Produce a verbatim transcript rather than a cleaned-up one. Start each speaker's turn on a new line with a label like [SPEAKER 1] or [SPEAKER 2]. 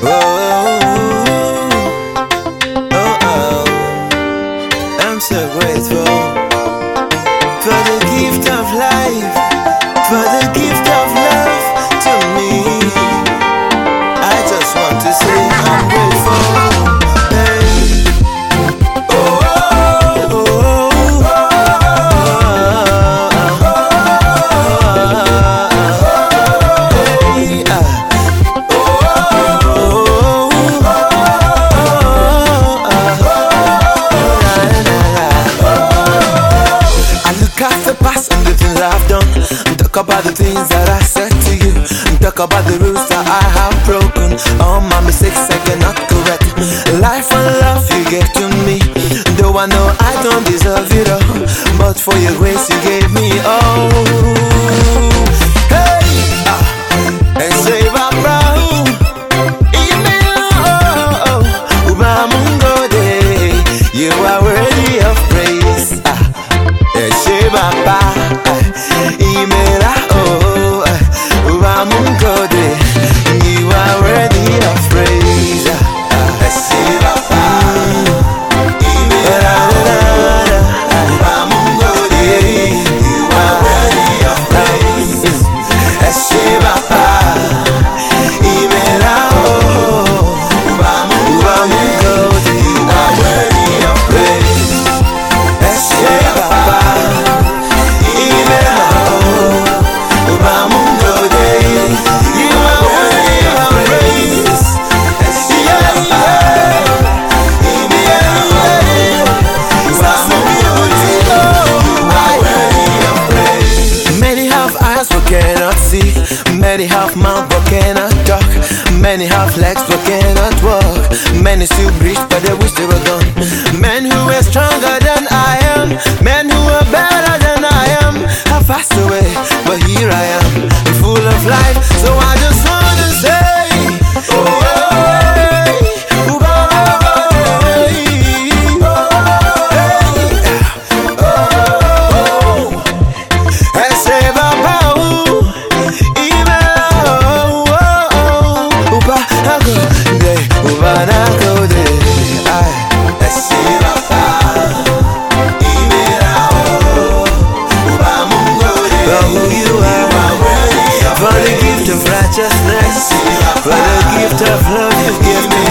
[SPEAKER 1] Oh, oh, oh, I'm so grateful for the gift of life, for the gift of love to me. I just want to say I'm grateful. I've done, talk about the things that I said to you, talk about the rules that I have broken, all my mistakes I cannot correct. Life and love you gave to me, though I know I don't deserve it all, but for your grace you gave me all. Hey, ah, and say Baba, you are worthy of praise. Ah, and say Baba. Imela oh, Ubamungode, you are worthy of praise. Esibapa, Imela Ubamungode, you are worthy of praise. Esibapa, Imela oh, Ubamungode, you are worthy of praise. Esibapa. Cannot see, many have mouth but cannot talk, many have legs but cannot walk, many still breathe but they wish they were gone. Men who are stronger than I am, men who are better than I am, have passed away, but here I am, full of life. So I just wanna say, oh, for the gift of righteousness, for the gift of love you give me.